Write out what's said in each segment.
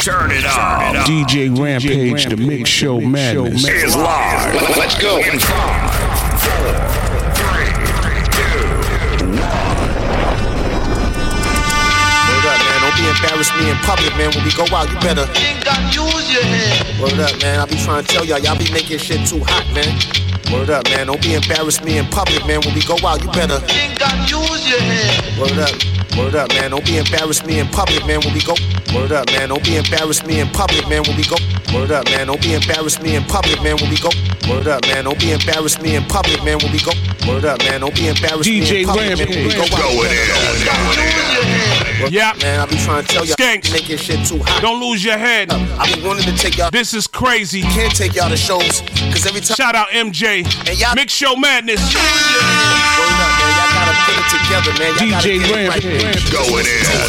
Turn it up. DJ Rampage, the Mix Show Madness is live. Let's go. In 5, 4, 3, 2, 1. Word up, man. Don't be embarrassed me in public, man. When we go out, you better. Use your head. Word up, man. I be trying to tell y'all be making shit too hot, man. Word up, man. Don't be embarrassed me in public, man. When we go out, you better. Use your head. Word up. Word up, man. Don't be embarrassed me in public, man. When we go. Word up, man. Don't be embarrassed me in public, man. When we go. Word up, man. Don't be embarrassed me in public, man. When we go. Word up, man. Don't be embarrassed me in public, man. When we go. Word up, man. Don't be embarrassed me in public, man. When we go out. Yeah, man. I be trying to tell y'all making shit too hot. Don't lose your head. I be wanting to take y'all. This is crazy. Can't take y'all to shows, cause every time. Shout out MJ. And y'all Mix Show Madness. Word up, man. Y'all gotta put it together, man. Y'all DJ Rampage. Going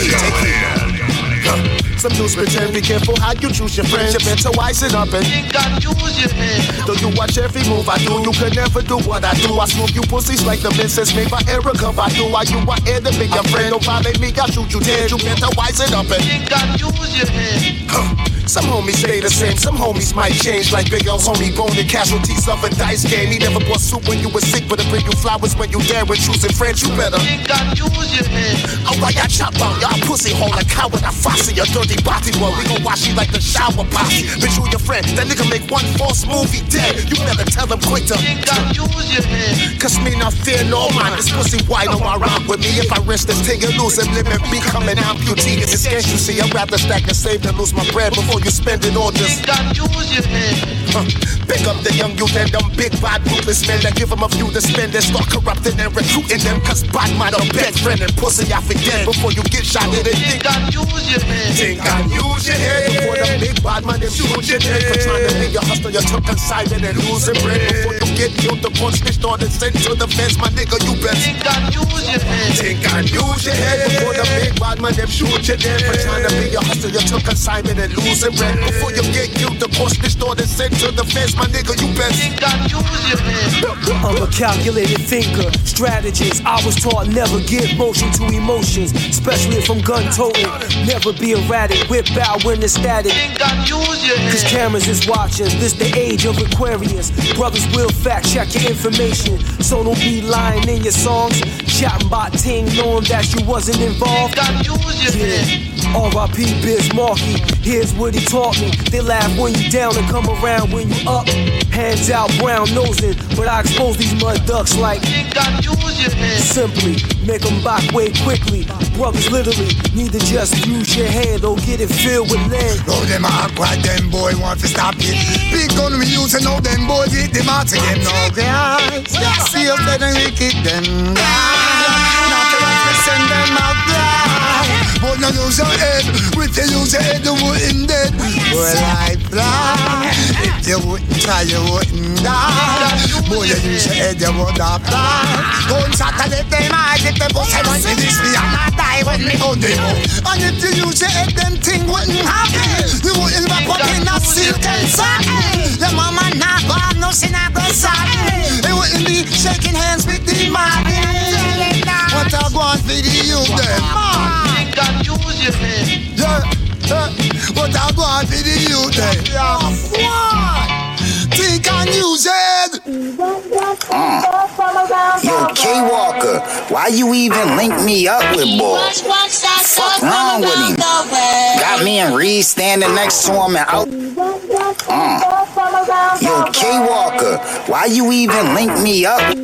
in. Some dudes pretend, be careful how you choose your friends. You better wise it up and use your head. Though you watch every move I do, you can never do what I do. I smoke you pussies like the missiles made by Erica Badu. Why you are here to be your friend? Don't violate me, I'll shoot you dead. You better wise it up and use your head. Some homies stay the same, some homies might change. Like Big L's homie Bone, the casualties of a dice game. He never bought soup when you were sick, but to bring you flowers when you dead. When choosing friends, you better use your head. Alright, I chop out y'all pussy hole like coward. I fossy your dirty body boy. We gon' wash you like the shower posse. Bitch, you your friend, that nigga make one false move, he dead. You better tell him quick to use your head. Cause me not fear no man. This pussy white on my rock with me. If I risk this thing, you lose him, live and become an amputee. It's a sketch you see. I'd rather stack and save than lose my bread before you spend it all. Just use your head. Pick up the young youth and them big bad ruthless men that give them a few to spend and start corrupting and recruiting them. Cause bad man a best friend and pussy I forget. Before you get shot in it, think I use your head. Think I use your head. Before the big bad man them shoot your head. For trying to make your hustle, you took consignment and losing bread. Before you get killed, the punch snitched on and sent to the fence. My nigga, you best think I use your head. Think I use your head. Before the big bad man them shoot your head. For trying to make your hustle, you took consignment and losing bread. Before you get killed, the punch snitched on and sent to the fence. My nigga, you best think I use your head. I'm a calculated thinker, strategist. I was taught never give motion to emotions, especially if I'm gun-toting. Never be erratic, whip out when it's static. Cause cameras is watching, this the age of Aquarius. Brothers will fact check your information, so don't be lying in your songs. Shouting about ting, knowing that you wasn't involved. R.I.P. Biz Markie, here's what he taught me. They laugh when you down and come around when you up. Hands out, brown nosing, but I expose these mud ducks like simply make them back way quickly. Brothers literally need to just use your hand or get it filled with lead. Oh, them act like them boy want to stop it. Big gun we use and all them boys hit them out to them no guys. See us let them kick them down. Not to send them out there. But no use your head. With you use your head you wouldn't dead. Well I fly. If you wouldn't try you wouldn't die. Boy you use your head you would have died. Don't shot and let them eyes. If the pussy want to this me I'm not die when me hold them up. And if you use your head them thing wouldn't happen. You wouldn't wrap up in a silk and satin. Your mama not go have no sin I go satin. They wouldn't be shaking hands with the man. What I want for the youth them man. God use your head. Yeah, what I want for the youth them. What? Think I use it. Yo, K-Walker, why you even link me up with boy? Fuck wrong with him? Got me and Reed standing next to him and out. Yo, K-Walker, why you even link me up?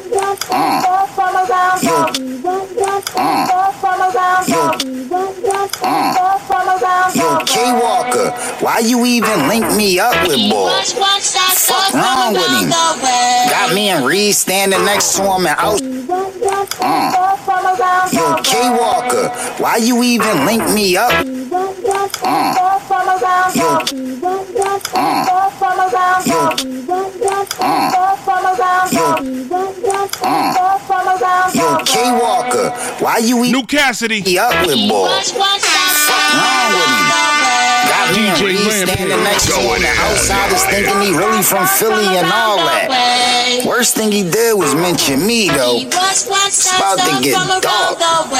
Yo, K-Walker, why you even link me up with boy? Fuck wrong with him? Got me and Reed standing next to him and out. Yo, K-Walker, why you even link me up? Yo, K-Walker, why you New Cassidy up with boy? Fuck wrong with him? Got me and Reed standing next to him and outsiders thinking he really from Philly and all that. Worst thing he did was mention me, though. It's about to get dark.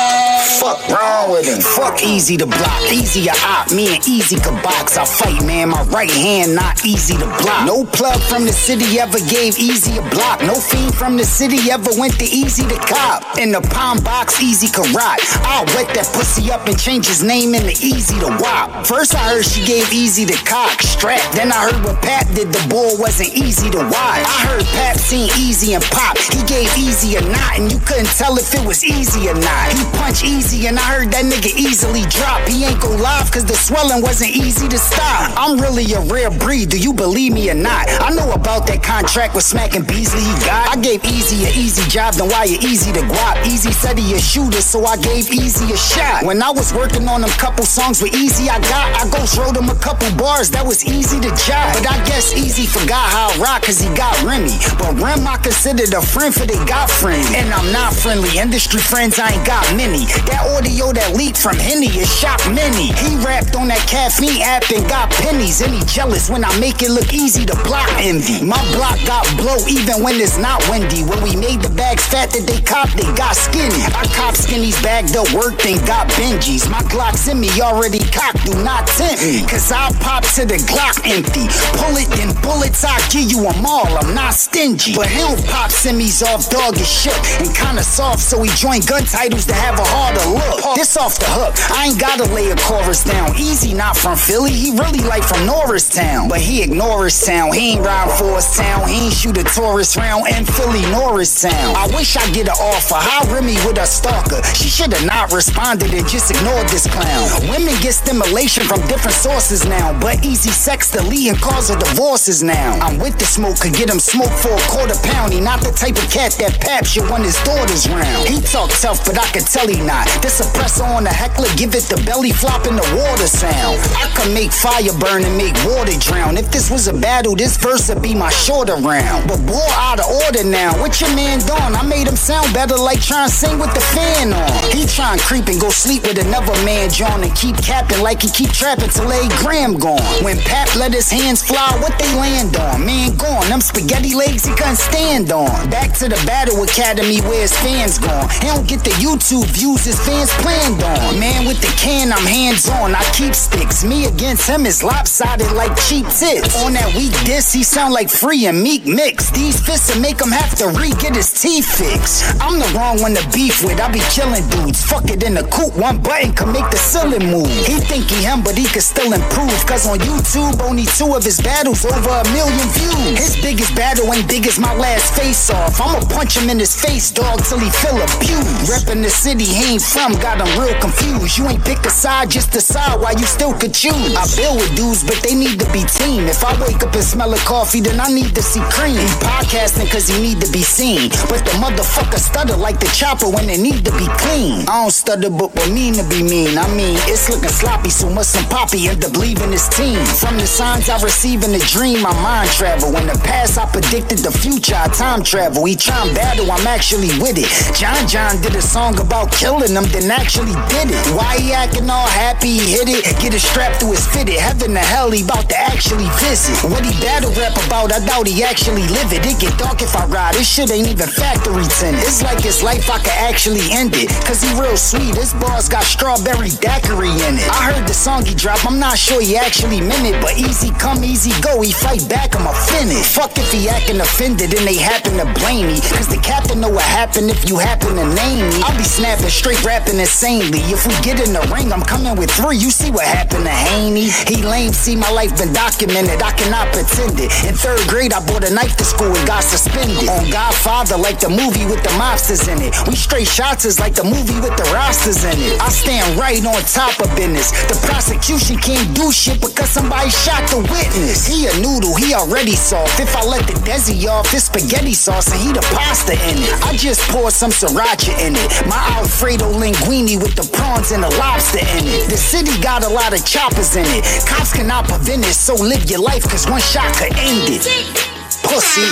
Fuck wrong with him. Fuck Easy to block. Easy a op. Me and Easy could box. I fight, man. My right hand not easy to block. No plug from the city ever gave Easy a block. No fiend from the city ever went to Easy to cop. In the palm box, Easy could rock. I'll wet that pussy up and change his name into Easy to Wop. First I heard she gave Easy the cock strap. Then I heard what Pap did, the ball wasn't easy to watch. I heard Pap seen Easy and Pop. He gave Easy a knot and you couldn't tell if it was easy or not. He punched Easy and I heard that nigga easily drop. He ain't go live cause the swelling wasn't easy to stop. I'm really a rare breed, do you believe me or not? I know about that contract with Smack and Beasley he got. I gave Easy an easy job, then why you easy to guap? Easy said he a shooter, so I gave Easy a shot. When I was working on them couple songs with Easy I ghost wrote him a couple bars that was easy to jot. But I guess Easy forgot how I rock cause he got Remy. But Rem I considered a friend for they got friends. And I'm not friendly, industry friends I ain't got many. That audio that leaked from Henny is shocked many. He rapped on that caffeine app and got pennies. And he jealous when I make it look easy to block envy. My block got blow even when it's not windy. When we made the bags fat that they copped, they got skinny. I cop skinnies bagged up, worked and got Benjis. My Glocks in me already cocked, do not tempt me. Cause I'll pop to the Glock empty. Pull it, then bullets, I'll give you them all, I'm not stingy. But he don't pop semis off, dog is shook and kinda soft, so he joined gun titles to have a harder look. This off the hook, I ain't gotta lay a chorus down. Easy not from Philly, he really like from Norristown. But he ignore his town, he ain't ride for his town. He ain't shoot a tourist round in Philly, Norristown. I wish I get an offer, how Remy with a stalker. She should've not responded and just ignored this clown. Women get stimulation from different sources now, but Easy sex the lead and cause of divorces now. I'm with the smoke, could get him smoked for a $quarter. He not the type of cat that Pap should want his daughters round. He talk tough, but I could tell he not. This suppressor on the heckler, give it the belly flop in the water sound. I could make fire burn and make water drown. If this was a battle, this verse would be my shorter round. But boy, out of order now. What your man doing? I made him sound better like trying to sing with the fan on. He trying to creep and go sleep with another man John and keep capping like he keep trapping till 8 gram gone. When Pap let his hands fly, what they land on? Man gone, them spaghetti legs he couldn't stand on. Back to the Battle Academy where his fans gone. He don't get the YouTube views his fans planned on. Man with the can, I'm hands on, I keep sticks. Me against him is lopsided like cheap tits. On that weak diss, he sound like Free and Meek mix. These fists will make him have to re-get his teeth fixed. I'm the wrong one to beef with, I be killing dudes. Fuck it in the coupe, one button can make the ceiling move. He think he him, but he could still improve. Cause on YouTube, only 2 of his battles over 1 million views. His biggest battle ain't big as my last face off. I'ma punch him in his face, dog, till he feel abused. Reppin' the city he ain't from, got him real confused. You ain't pick a side, just decide why you still could choose. I build with dudes, but they need to be team. If I wake up and smell a coffee, then I need to see cream. He podcasting cause he need to be seen. But the motherfucker stutter like the chopper when it need to be clean. I don't stutter, but what mean to be mean? I mean, it's looking sloppy, so must some poppy end up leaving his team. From the signs I receive in the dream, my mind travel. In the past, I predicted the future, I time travel. He trying battle, I'm actually with it. John did a song about killing him, then actually did it. Why he acting all happy, he hit it. Get it strapped to his fitted. Heaven to hell, he about to actually visit. What he battle rap about, I doubt he actually live it. It get dark if I ride, this shit ain't even factory tinted. It's like his life, I could actually end it. Cause he real sweet, his bars got strawberry daiquiri in it. I heard the song he dropped, I'm not sure he actually meant it. But easy come, easy go, he fight back, I'ma finish. Fuck if he acting offended and they happen to blame me. Cause the captain know what happened if you happen to name me. I'll be snapping straight rapping insanely. If we get in the ring, I'm coming with 3, you see what happened to Haney. He lame, see my life been documented, I cannot pretend it. In 3rd grade, I bought a knife to school and got suspended. On Godfather, like the movie with the mobsters in it. We straight shots is like the movie with the rosters in it. I stand right on top of business. The prosecution can't do shit because somebody shot the witness. He a noodle, he already soft. If I let the desi off, it's spaghetti sauce and he the pasta in it. I just poured some sriracha in it. My Alfredo linguine with the prawns and the lobster in it. The city got a lot of choppers in it. Cops cannot prevent it, so live your life cause one shot could end it. Pussy.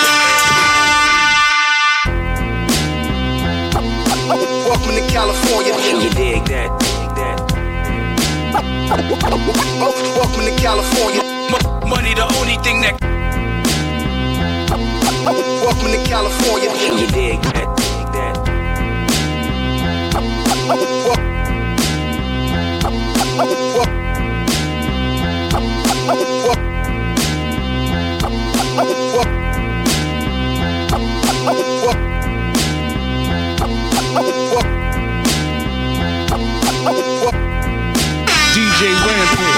Welcome to California. You dig that? Welcome to California. Money the only thing that Welcome to California. You dig that? DJ Rampage.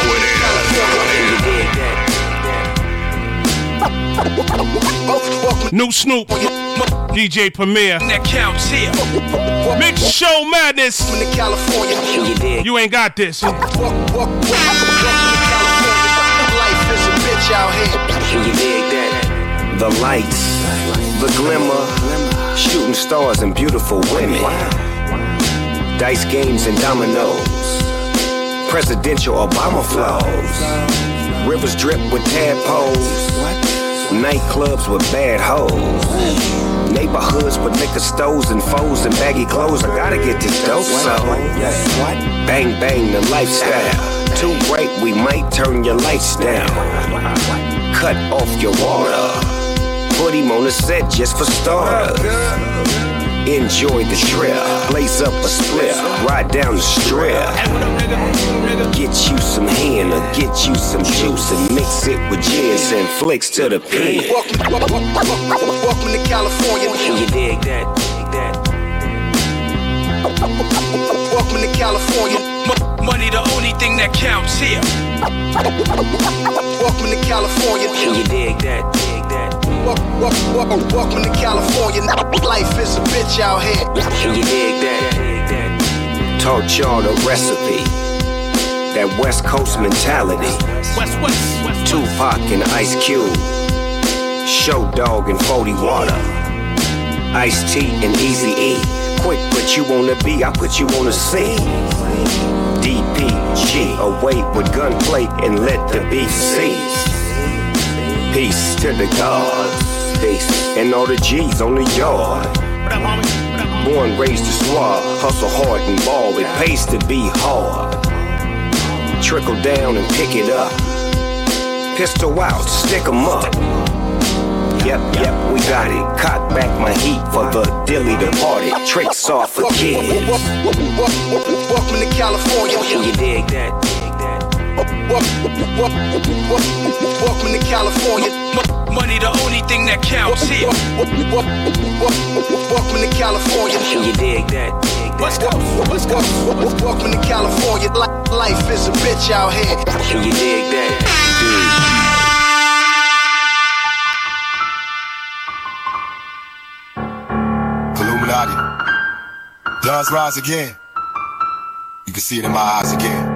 New Snoop, DJ Premier. That counts here. Mix Show Madness. Welcome to California. You dig? You ain't got this. Welcome to California. Life is a bitch out here. You dig that? The lights, the glimmer, shooting stars and beautiful women. Dice games and dominoes, presidential Obama flows. Rivers drip with tadpoles, nightclubs with bad hoes. Neighborhoods with liquor stores and foes and baggy clothes. I gotta get this dope, so bang bang the lifestyle. Too bright, we might turn your lights down. Cut off your water, put him on the set just for starters. Enjoy the trip, blaze up a split, ride down the strip. Get you some hen or get you some juice and mix it with gins and flicks to the pen. Welcome to California. You dig that? Welcome to California. Money the only thing that counts here. Welcome to California. You dig that? Welcome to California. Life is a bitch out here. You dig that? Taught y'all the recipe, that West Coast mentality. West. Tupac and Ice Cube, Show Dog and 40 Water, Ice-T and Eazy-E. Quick, put you on the B, I put you on the C. DPG, away with gunplay and let the beef cease. Peace to the gods, peace, and all the G's on the yard. Born, raised to swab, hustle hard and ball, it pays to be hard. Trickle down and pick it up. Pistol out, stick 'em up. Yep, we got it. Cock back my heat for the dilly departed. Tricks off for kids. Welcome to California. You dig that? Welcome to California. Money the only thing that counts here. Welcome to California. You dig that? Welcome to California. Life is a bitch out here. You dig that? Illuminati. Does rise again. You can see it in my eyes again.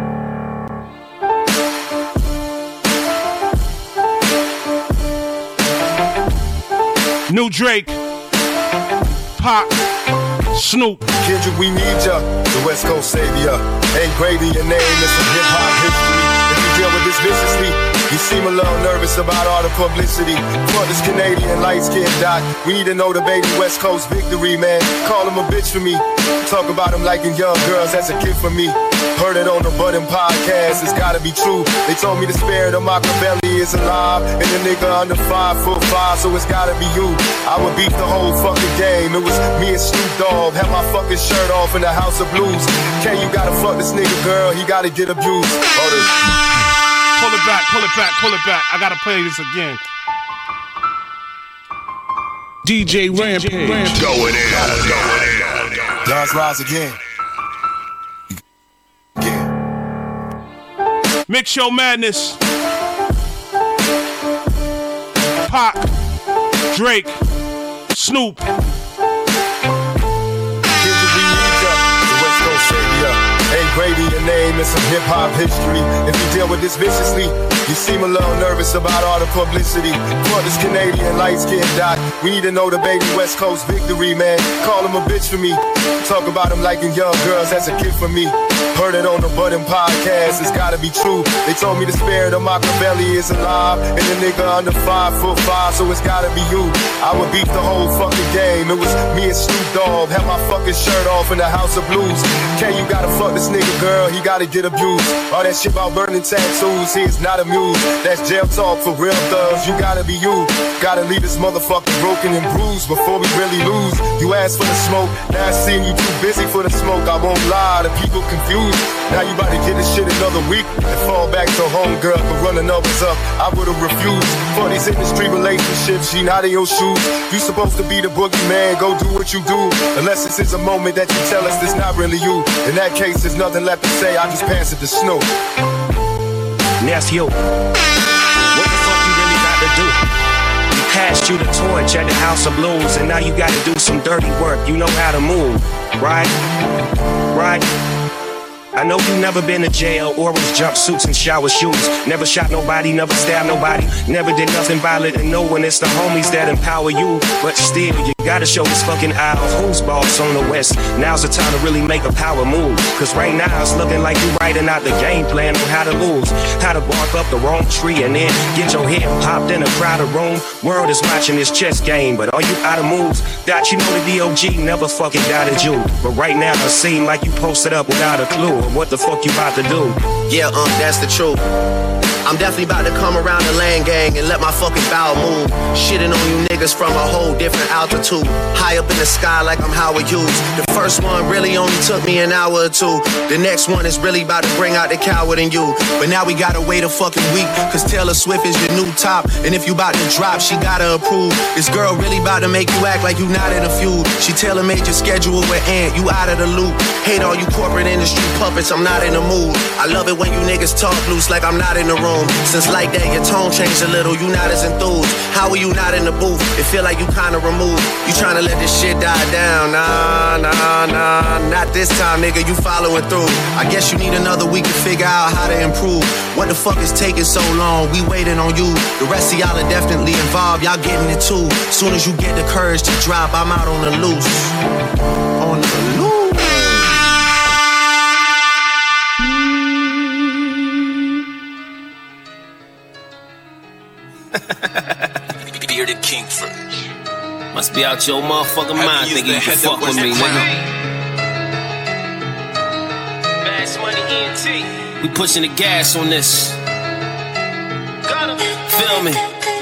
New Drake, Pac, Snoop. Kendrick, we need ya, the West Coast savior. Ain't Grady your name, it's some hip-hop history. If you deal with this viciously, you seem a little nervous about all the publicity. For this Canadian light-skinned dot, we need to know the baby West Coast victory, man. Call him a bitch for me. Talk about him liking young girls, that's a gift for me. Heard it on the Buddin' podcast, it's gotta be true. They told me the spirit of Machiavelli is alive, and the nigga under 5'5", so it's gotta be you. I would beat the whole fucking game. It was me and Snoop Dogg, had my fucking shirt off in the House of Blues. Can you gotta fuck this nigga, girl? He gotta get abused. Pull it back. I gotta play this again. DJ Rampage. Going in. Does rise again. Mix Show Madness. Pac, Drake, Snoop. Ain't Grady your name, it's some hip-hop history. If you deal with this viciously, you seem a little nervous about all the publicity. For this Canadian light-skinned dot, we need to know the baby West Coast victory, man. Call him a bitch for me. Talk about him liking young girls, that's a gift for me. Heard it on the Buddin' podcast, it's gotta be true. They told me the spirit of Machiavelli is alive, and the nigga under 5'5", so it's gotta be you. I would beat the whole fucking game. It was me and Snoop Dogg, had my fucking shirt off in the House of Blues. Can you gotta fuck this nigga, girl? He gotta get abused. All that shit about burning tattoos, he's not amused. That's jail talk for real thugs, you gotta be you. Gotta leave this motherfucker broken and bruised before we really lose. You asked for the smoke, now I seen you too busy for the smoke. I won't lie, the people confused. Now you about to get this shit another week and fall back to homegirl for running others up. I would've refused for these industry relationships. She not in your shoes. You supposed to be the boogeyman, go do what you do. Unless this is a moment that you tell us it's not really you. In that case, there's nothing left to say. I just pass it to Snoop. That's you. What the fuck you really got to do? We passed you the torch at the House of Blues, and now you gotta do some dirty work. You know how to move, right? Right? I know you never been to jail or was jumpsuits and shower shoes. Never shot nobody, never stabbed nobody, never did nothing violent to no one. It's the homies that empower you, but still you gotta show this fucking aisle who's boss on the West. Now's the time to really make a power move, cause right now it's looking like you writing out the game plan on how to lose, how to bark up the wrong tree and then get your head popped in a crowded room. World is watching this chess game, but are you out of moves? That you know the DOG never fucking doubted you, but right now it seem like you posted up without a clue. What the fuck you about to do? Yeah, that's the truth. I'm definitely about to come around the land gang and let my fucking bowel move. Shitting on you niggas from a whole different altitude. High up in the sky like I'm Howard Hughes. The first one really only took me an hour or two. The next one is really about to bring out the coward in you. But now we gotta wait a fucking week, cause Taylor Swift is your new top. And if you about to drop, she gotta approve. This girl really about to make you act like you not in a feud. She tailor-made your schedule with Ant, you out of the loop. Hate all you corporate industry puppets, I'm not in the mood. I love it when you niggas talk loose like I'm not in the room. Since like that, your tone changed a little, you not as enthused. How are you not in the booth? It feel like you kinda removed. You tryna let this shit die down. Nah, not this time, nigga, you following through. I guess you need another week to figure out how to improve. What the fuck is taking so long? We waiting on you. The rest of y'all are definitely involved, y'all getting it too. Soon as you get the courage to drop, I'm out on the loose. On the loose. Bearded Kingford. Must be out your motherfucking mind thinking you can fuck with me, nigga. Fast Money ENT. We pushing the gas on this. Feel me?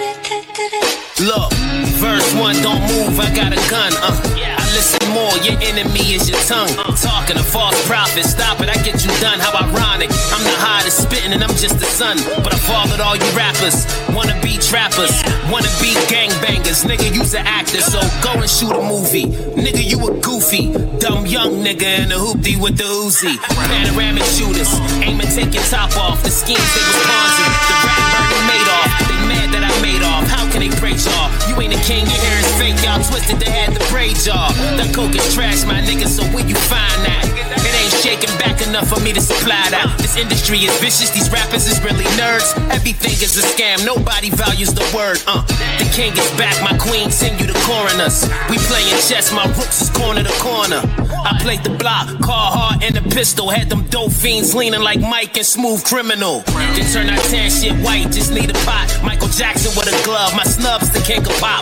Look, verse 1, don't move, I got a gun, I listen more, your enemy is your tongue. Talking a false prophet, stop it, I get you done. How ironic, I'm the hottest spitting and I'm just the son. But I fathered all you rappers, wanna be trappers, wanna be gangbangers. Nigga, you's an actor, so go and shoot a movie. Nigga, you a goofy, dumb young nigga in a hoopty with the Uzi. Panoramic shooters, aim and take your top off. The schemes they was Ponzi, the rap Bernie Madoff. They mad that I made off, how can they praise y'all? You ain't a king, your hair is fake, y'all twisted, they had to braid y'all. That coke is trash, my nigga, so where you find that? It ain't shaking back enough for me to supply that. This industry is vicious, these rappers is really nerds. Everything is a scam, nobody values the word, The king is back, my queen send you the coroners. We playing chess, my rooks is corner to corner. I played the block, car hard and a pistol. Had them dope fiends leaning like Mike and Smooth Criminal. Then turn that tan shit white, just need a pot. Michael Jackson with a glove, my snubs the king of pop.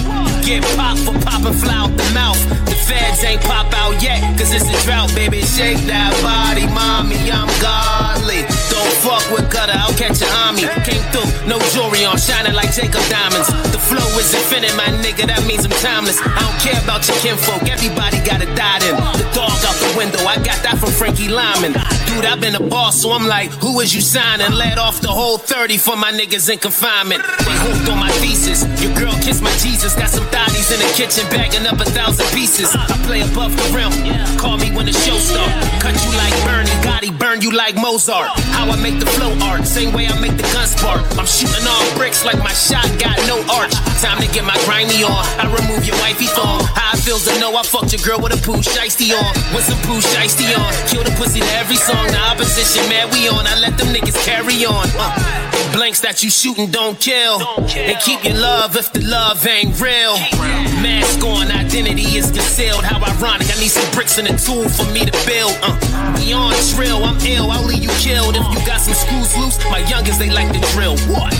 Get pop for popping fly out the mouth. The feds ain't pop out yet, cause it's a drought, baby. Shake that body, mommy, I'm godly. Don't fuck with gutter, I'll catch an army. Came through, no jewelry on, shining like Jacob diamonds. The flow is infinite, my nigga, that means I'm timeless. I don't care about your kinfolk, everybody got a dot in. The dog out the window, I got that from Frankie Lyman. Dude, I've been a boss, so I'm like, who is you signing? Let off the whole 30 for my niggas in confinement. They hooked on my thesis, your girl kissed my Jesus. Got some thotties in the kitchen, bagging up 1,000 pieces. I play above the rim, call me when the show start. Cut you like Bernie, Gotti, burn you like Mozart. How I make the flow art, same way I make the gun spark. I'm shooting all bricks like my shot got no arch. Time to get my grimy on, I remove your wifey thong. How it feels to know I fucked your girl with a poo shiesty on. With some poo shiesty on, kill the pussy to every song. The opposition, man, we on, I let them niggas carry on. Blanks that you shooting don't kill. And keep your love if the love ain't real. Mask on, identity is concealed. How ironic, I need some bricks and a tool for me to build. We on trill, I'm ill, I'll leave you killed. If you got some screws loose, my youngins, they like to drill. What?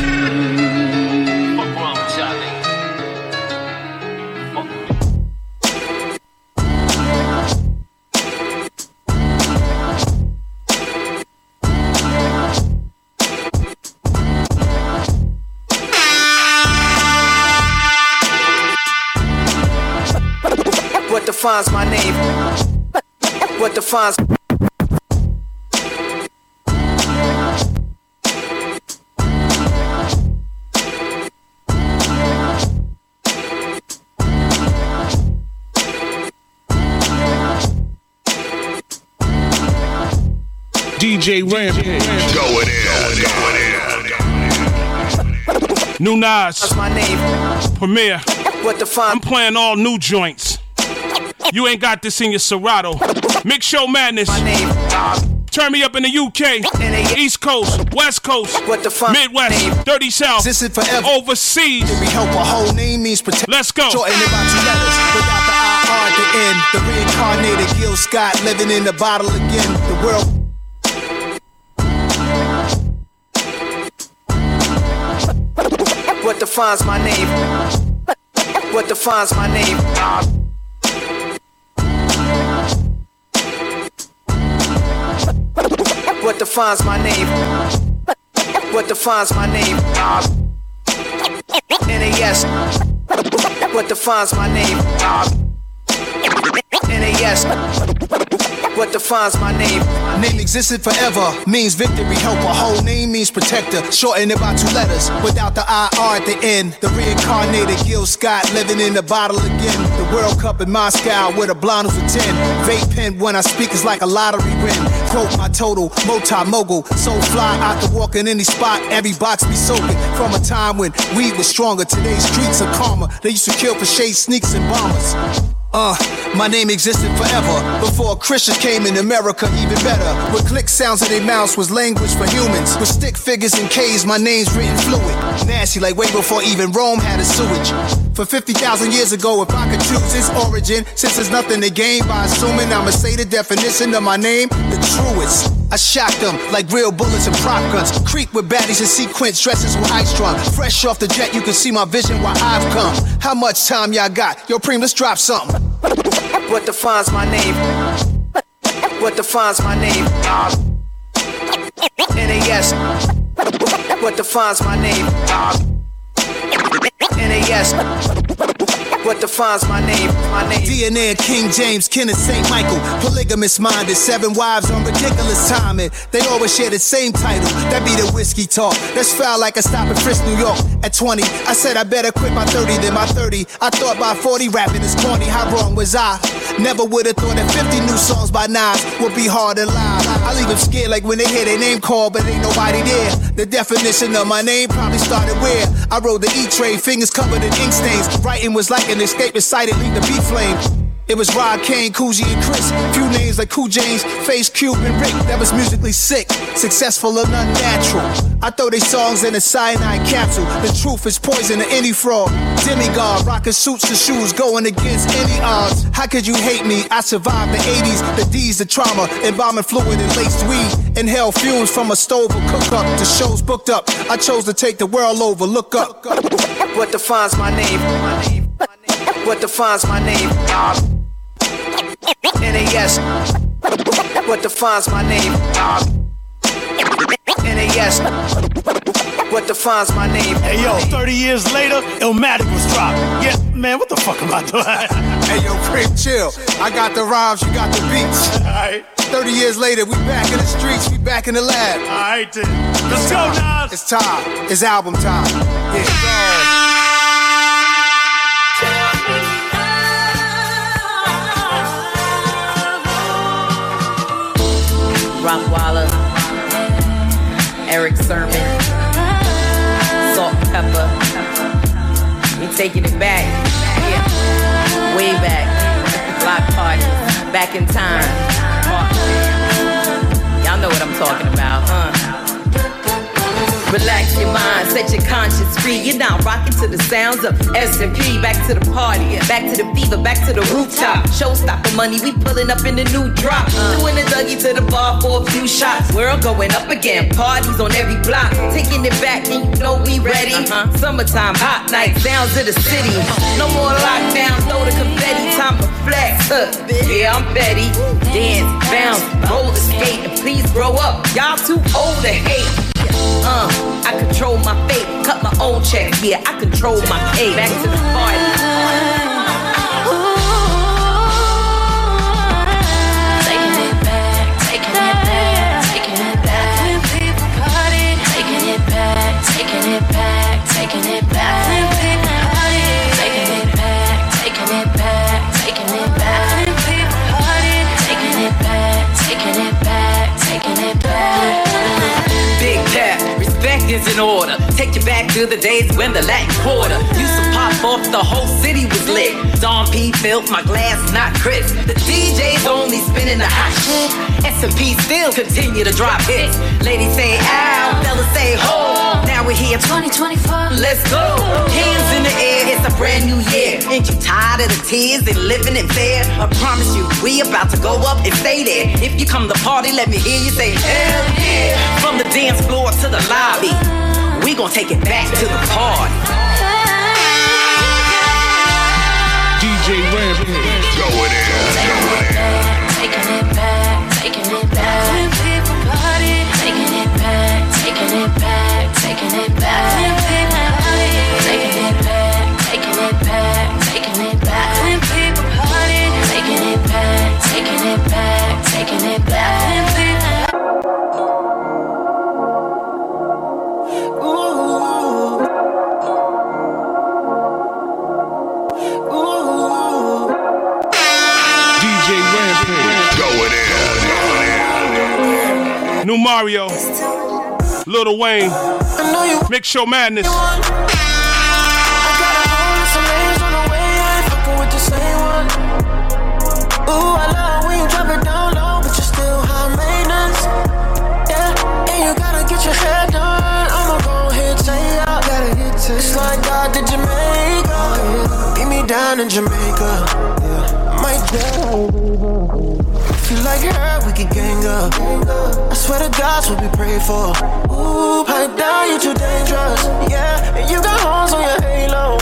Fuck wrong with y'all, nigga? defines my name? What defines DJ Rampage. Going in. New Nas. That's my name. Premier. What defines? I'm playing all new joints. You ain't got this in your Serato. Mix Show Madness. My name. Turn me up in the UK, East Coast, West Coast, Midwest, Dirty South, overseas. We help a whole name means protect. Let's go. Short and about 2 letters without the IR at the end. The reincarnated Gil Scott living in the bottle again. The world. What defines my name? What defines my name? What defines my name? What defines my name? NAS. What defines my name? NAS. What defines my name? Name existed forever, means victory. Help a whole name means protector. Shortened it by 2 letters, without the IR at the end. The reincarnated Gil Scott living in the bottle again. The World Cup in Moscow with a blonde who's a 10. Vape pen when I speak is like a lottery win. Quote my total, multi-mogul. So fly, I could walk in any spot, every box be soaking. From a time when weed was stronger, today's streets are calmer. They used to kill for shade sneaks and bombers. My name existed forever. Before Christians came in America, even better. With click sounds in their mouths was language for humans. With stick figures and K's, my name's written fluid. Nasty like way before even Rome had a sewage. For 50,000 years ago, if I could choose its origin, since there's nothing to gain by assuming I'ma say the definition of my name, the truest. I shocked them like real bullets and prop guns. Creep with baddies and sequence dresses with ice strung. Fresh off the jet, you can see my vision where I've come. How much time y'all got? Yo, Preem, let's drop something. What defines my name? What defines my name? NAS. What defines my name? NAS. What defines my name? My name. DNA of King James, Kenneth St. Michael. Polygamous minded, 7 wives on ridiculous timing. They always share the same title. That be the whiskey talk. That's foul like a stop in Frisk, New York. At 20, I said I better quit by 30 than my 30. I thought by 40 rapping is corny. How wrong was I? Never would have thought that 50 new songs by Nas would be hard and live. I leave them scared like when they hear their name called, but ain't nobody there. The definition of my name probably started where I rode the E-Trade, fingers covered in ink stains. Writing was like an escape inside it, leave the beat flame. It was Rod, Kane, Coogee, and Chris. Few names like Cool James, Face, Cube, and Rick. That was musically sick, successful and unnatural. I throw they songs in a cyanide capsule. The truth is poison to any fraud. Demigod, rocking suits and shoes, going against any odds. How could you hate me? I survived the 80s, the D's, the trauma, embalming fluid and laced weed. Inhale fumes from a stove or cook up. The show's booked up. I chose to take the world over. Look up. What defines my name? What defines my name? NAS. What defines my name? NAS. What defines my name? Hey yo, 30 years later, Illmatic was dropped. Yeah, man, what the fuck am I doing? Hey yo, Preem, chill. I got the rhymes, you got the beats. Alright. 30 years later, we back in the streets, we back in the lab. Alright then. Let's go, Nas. It's time. It's album time. Yeah. Rockwalla, Eric Sermon, Salt and Pepper. We taking it back, yeah, way back. Block party, back in time. Y'all know what I'm talking about, Relax your mind, set your conscience free. You're now rocking to the sounds of S&P. Back to the party, back to the fever, back to the rooftop. Showstopper money, we pulling up in the new drop. Doing a Dougie to the bar for a few shots. World going up again, parties on every block. Taking it back and you know we ready. Summertime, hot night, sounds of the city. No more lockdown, throw the confetti, time to flex. Yeah, I'm Betty. Dance, bounce, roller skate, and please grow up. Y'all too old to hate. I control my fate, cut my own checks. Yeah, I control my pay. Back to the party. is in order. Take you back to the days when the Latin Quarter used to pop off, the whole city was lit. Don P filled my glass, not Chris. The DJ's only spinning the hot shit. S&P still continue to drop hits. Ladies say ow, fellas say ho. Now we're here 2024, let's go. Hands in the air, it's a brand new year. Ain't you tired of the tears and living in fear? I promise you, we about to go up and stay there. If you come to party, let me hear you say hell yeah. From the dance floor to the lobby, we gon' take it back to the party. DJ Rampage. Going in. Taking it back, taking it back. When people party, taking it back, taking it back, taking it back. When people party, taking it back, taking it back, taking it back. When people party, taking it back, taking it back, taking it back. When people New Mario, Lil Wayne, Mix Show Madness. Ooh, I love when you drop it down low, but you're still high maintenance. Yeah, and you gotta get your hair done. I'ma go ahead, say ya. It's like God did Jamaica. Meet me down in Jamaica. Yeah, might die. Feel like her, we can gang up. I swear to God's what we pray for. Ooh, pipe down, you too dangerous. Yeah, and you got horns on your halo.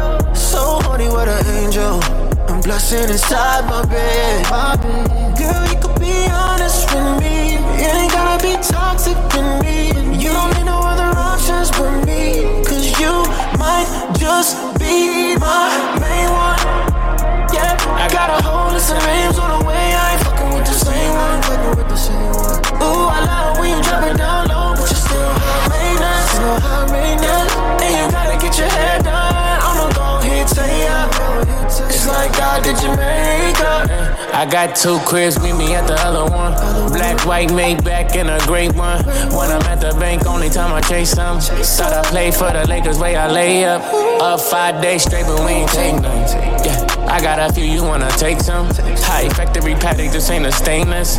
So horny, what an angel. I'm blushing inside my bed. Girl, you could be honest with me. It ain't gotta be toxic with me. You don't need no other options but me. Cause you might just be my main one. Yeah, I got a whole list of names on the way. I ain't fucking with the same one. Fucking with the same one. Ooh, I love when you drop it down low, but you're still high maintenance. Still high maintenance. And you gotta get your hair done. I'ma go ahead, say ya. It's like God did Jamaica. I got two cribs, meet me at the other one. Black, white, made back in a great one. When I'm at the bank, only time I chase some. Thought I played for the Lakers, way I lay up. Up 5 days straight, but we ain't take none. Yeah, I got a few, you wanna take some? High factory paddock, this ain't a stainless.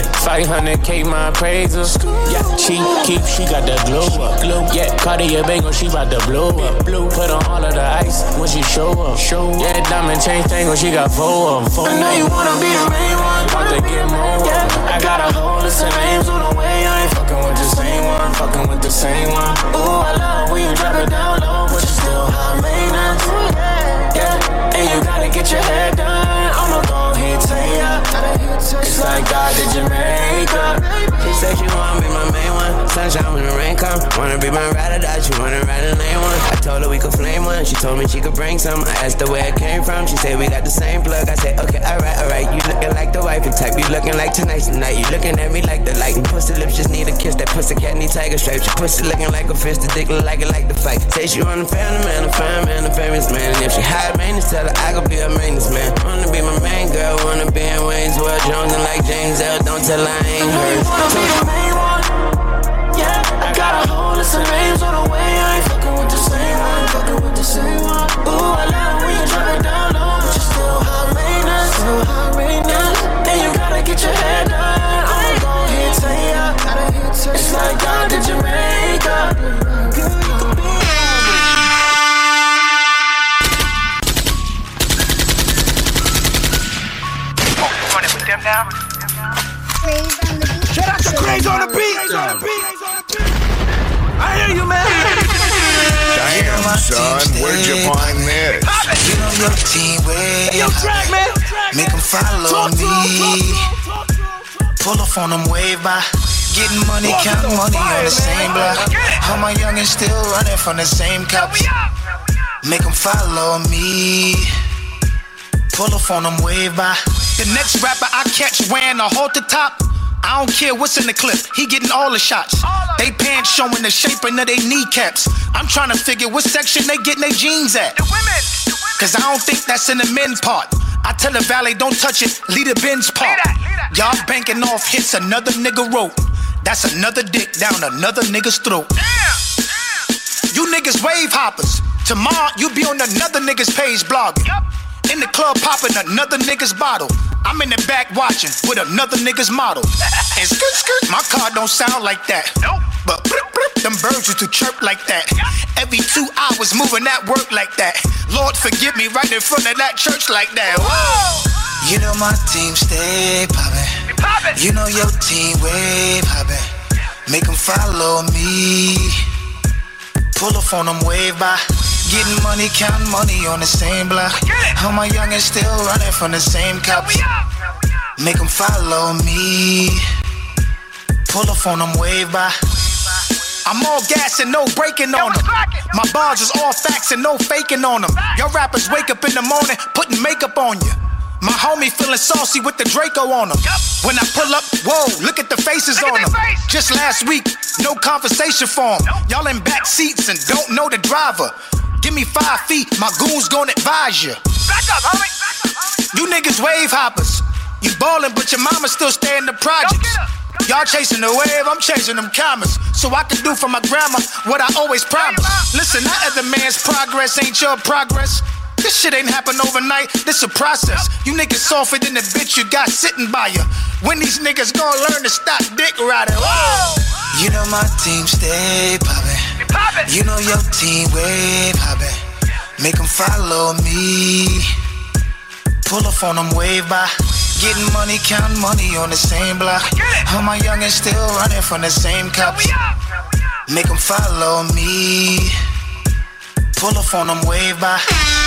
500K my appraisal. Yeah, she got the glow up. Yeah, Cartier Bagel, she bout to blow up. Put on all of the ice when she show up. Yeah, diamond chain thing when she got 4 of them. I know you wanna be the main one. About to get more. Yeah, I got a whole list of names on the way. I ain't fucking with the same one. Fucking with the same one. Ooh, I love when you drop it down low, but you're still high maintenance. Yeah, and you gotta get your hair done. I'ma go ahead, say ya. It's like God did Jamaica. She said she wanna be my main one. Sunshine when the rain come. Wanna be my ride or die. She wanna ride a lane one. I told her we could flame one. She told me she could bring some. I asked her where it came from. She said we got the same plug. I said okay, alright. You looking like the wifey type. You looking like tonight's the night. You looking at me like the light. Pussy lips just need a kiss. That pussy cat need tiger stripes. Your pussy looking like a fish. The dick look like it like the fight. Say she want a family man, a fine man, a famous man. And if she high maintenance, tell her I could be a maintenance man. Wanna be my main girl. Wanna be in Wayne's World. Jones and like James L. Don't tell her I ain't hers. Wanna be the main one. Yeah, I got a whole list of names on the way. I ain't fucking with the same one. Fucking with the same one. Ooh, I love when you drop it down low, but you're still high maintenance. Still high maintenance. And you gotta get your hair done. I'ma go ahead, say ya. It's like God did Jamaica. Girl, you could be Wanna put them down? Shout out to Craze on the beat. I hear you, man. Damn, son, where'd you find this? Get on your team, Hey, yo, track, man. Make them follow me. Pull up on them, wave by. Getting money, counting money on the same block. All my youngins still running from the same cops. Make them follow me. Pull up on them, wave by. The next rapper I catch wearing a halter top. I don't care what's in the clip, he getting all the shots. They pants showing the shaping of their kneecaps. I'm trying to figure what section they getting their jeans at. Cause I don't think that's in the men's part. I tell the valet don't touch it, leave the Benz part. Y'all banking off hits another nigga wrote. That's another dick down another nigga's throat. niggas wave hoppers. Tomorrow, you be on another nigga's page blogging. In the club popping another nigga's bottle. I'm in the back watching with another nigga's model. And skirt, skirt, my car don't sound like that. Nope. But them birds used to chirp like that. Every 2 hours moving that work like that. Lord forgive me right in front of that church like that. Whoa! You know my team stay poppin'. You know your team wave hoppin'. Make them follow me. Pull up on them wave by. Getting money, counting money on the same block. All my youngins still running from the same cops. Make them follow me. Pull up on them wave by. I'm all gas and no breaking on them. My bars is all facts and no faking on them. Your rappers wake up in the morning putting makeup on you. My homie feeling saucy with the Draco on him. When I pull up, whoa, look at the faces on them. Just last week, no conversation for them. Y'all in back seats and don't know the driver. Give me 5 feet, my goons gon' advise you. Back up, homie. You niggas wave hoppers. You ballin', but your mama still stay in the projects. Y'all chasing the wave, I'm chasing them commas. So I can do for my grandma what I always promise. Listen, that other man's progress ain't your progress. This shit ain't happen overnight, this a process. You niggas softer than the bitch you got sitting by you. When these niggas gon' learn to stop dick riding? Whoa! You know my team stay poppin'. You know your team wave hoppin'. Make them follow me. Pull up on them wave by. Getting money, counting money on the same block. All my youngins still running from the same cops. Make them follow me. Pull up on them wave by.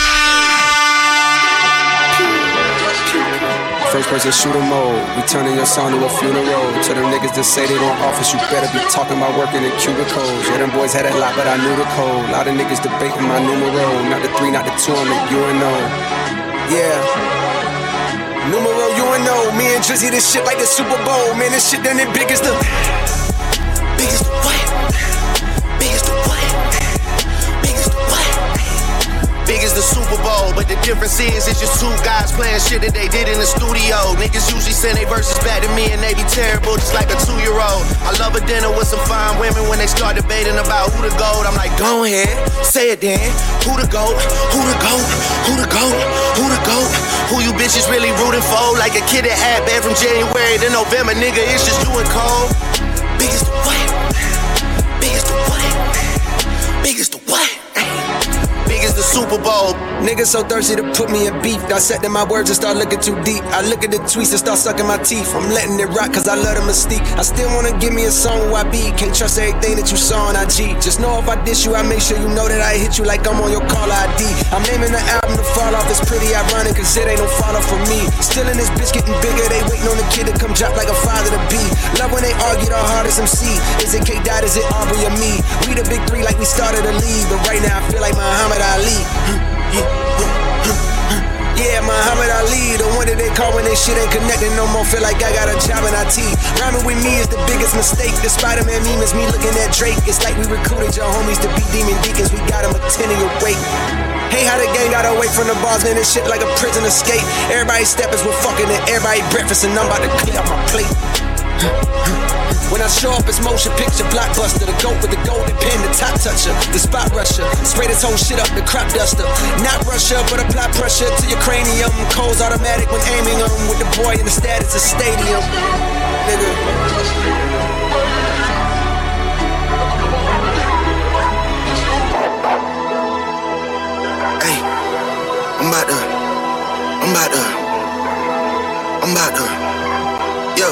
First person shooter mode, we turning your song to a funeral. To them niggas that say they don't office, you better be talking about working in cubicles. Yeah, them boys had a lot, but I knew the code. A lot of niggas debating my numero. Not the 3, not the 2, I'm the UNO. Yeah. Numero UNO, me and Drizzy, this shit like the Super Bowl. Man, this shit done it big as the... Big as the what? Big as the what? Big as the what? Big as the Super Bowl, but the difference is it's just 2 guys playing shit that they did in the studio. Niggas usually send their verses back to me and they be terrible, just like a 2-year-old. I love a dinner with some fine women when they start debating about who the GOAT. I'm like, go ahead, say it then. Who the GOAT? Who the GOAT? Who the GOAT? Who the GOAT? Who you bitches really rooting for? Like a kid that had bad from January to November, nigga, it's just you and Cole. Big as the what? Big as the what? Big as the what? Big as the Super Bowl. Niggas so thirsty to put me in beef. Dissecting my words and start looking too deep. I look at the tweets and start sucking my teeth. I'm letting it rock cause I love the mystique. I still wanna give me a song who I be. Can't trust everything that you saw on IG. Just know if I diss you, I make sure you know that I hit you like I'm on your caller ID. I'm naming the album to fall off. It's pretty ironic cause it ain't no fall off for me. Still in this bitch getting bigger. They waiting on the kid to come drop like a father to be. Love when they argue the hardest MC. Is it K-Dot, is it Aubrey or me? We the big 3 like we started a league. But right now I feel like Muhammad Ali. Yeah, Muhammad Ali, the one that they call when they shit ain't connected no more. Feel like I got a job in IT. Rhyming with me is the biggest mistake. The Spider-Man meme is me looking at Drake. It's like we recruited your homies to be demon deacons. We got them a 10 in your weight. Hey, how the gang got away from the bars, man, this shit like a prison escape. Everybody steppers with fucking and everybody breakfast, and I'm about to clear up my plate. When I show up, it's motion picture blockbuster. The GOAT with the golden pen, the top toucher, the spot rusher. Spray this whole shit up, the crop duster. Not Russia, but apply pressure to your cranium. Cold's automatic when aiming them. With the boy in the status of stadium. Nigga. Hey, I'm about to. Yo.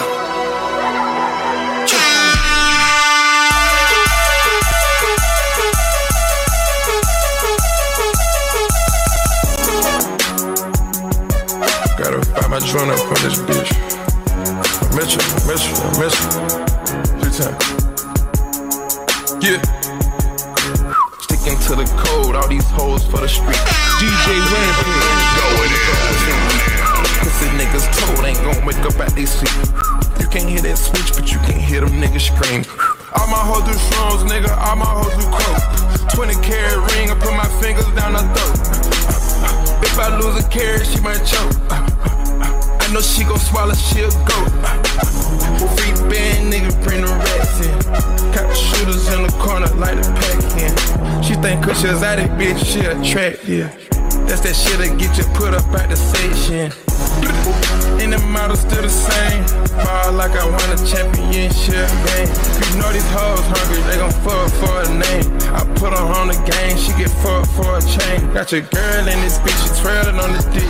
Gotta find my joint up on this bitch. I miss you. 3 times. Yeah. Sticking to the code, all these hoes for the street. DJ Rampage. Go it is. Pussy niggas told ain't gon' wake up at they sleep. You can't hear that switch, but you can hear them niggas scream. All my hoes do shrooms, nigga, all my hoes do coke. 20-carat ring, I put my fingers down her throat. If I lose a carrot, she might choke. I know she gon' swallow, she'll go. Free band, nigga, bring the rats in. Got the shooters in the corner, like the pack in. She think man, cause she's out of bitch, she attractive. That's that shit that get you put up at the section. And the model still the same. Ball like I won a championship game. You know these hoes hungry, they gon' fuck for a name. I put her on the game, she get fucked for a chain. Got your girl in this bitch, she twirling on the dick.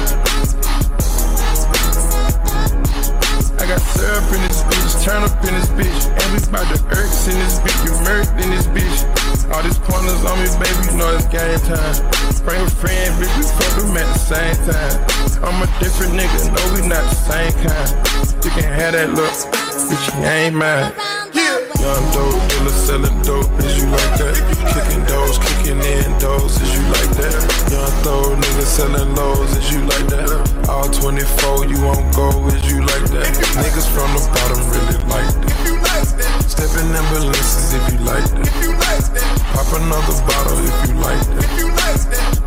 I got syrup in this bitch, turn up in this bitch. And we bout the irks in this bitch, you murked in this bitch. All these pointers on me, baby, you know it's game time. Bring a friend, bitch, we fuck them at the same time. I'm a different nigga, no, we not the same kind. You can have that look, bitch, you ain't mine. Young dope dealer selling dope, is you like that? Kicking doors, kicking in doors, is you like that? Young throw nigga selling lows, is you like that? All 24, you won't go, is you like that? Niggas from the bottom really like that. Stepping in Balenciagas if you like that. Pop another bottle if you like that.